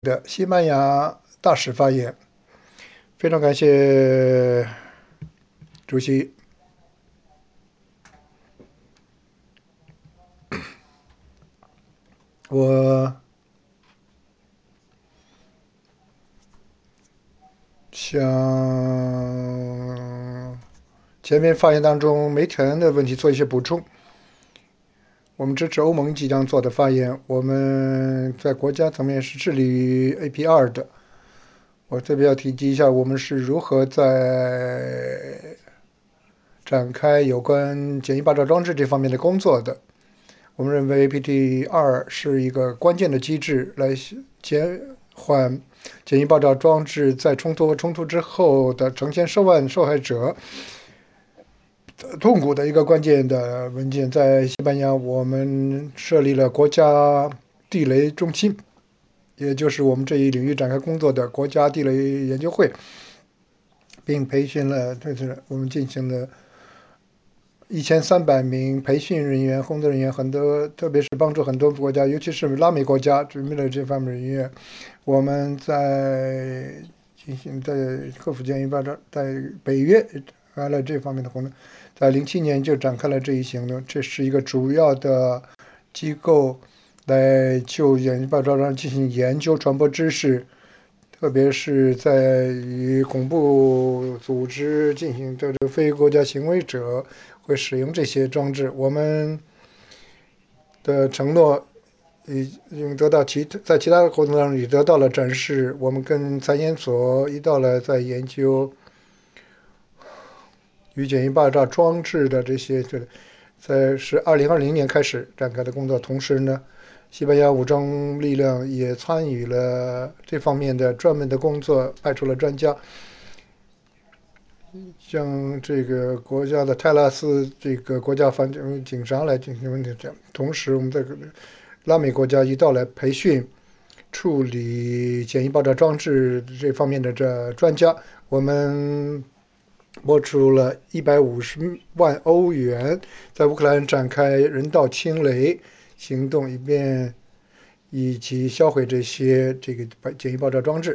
的西班牙大使发言。非常感谢主席。我想前面发言当中没谈的问题做一些补充。我们支持欧盟即将做的发言，我们在国家层面是致力于 AP2的。我特别要提及一下，我们是如何在展开有关简易爆炸装置这方面的工作的。我们认为 APT2是一个关键的机制，来减缓简易爆炸装置在冲突之后的成千上万受害者痛苦的一个关键的文件。在西班牙，我们设立了国家地雷中心，也就是我们这一领域展开工作的国家地雷研究会，并培训了，我们进行了1300名培训人员、工作人员，很多，特别是帮助很多国家，尤其是拉美国家准备了这方面人员。我们在进行在克服简易爆炸，在北约完了这方面的活动，在07年就展开了这一行动。这是一个主要的机构来就简易爆炸上进行研究、传播知识，特别是在与恐怖组织进行这个非国家行为者会使用这些装置。我们的承诺已经得到在其他的活动当中也得到了展示。我们跟财研所一道来在研究与简易爆炸装置的这些，是2020年开始展开的工作。同时呢，西班牙武装力量也参与了这方面的专门的工作，派出了专家，像这个国家的泰拉斯这个国家反警察来进行问题。同时，我们在拉美国家一道来培训处理简易爆炸装置这方面的专家。我们拨出了150万欧元，在乌克兰展开人道清雷行动，以及销毁这个简易爆炸装置。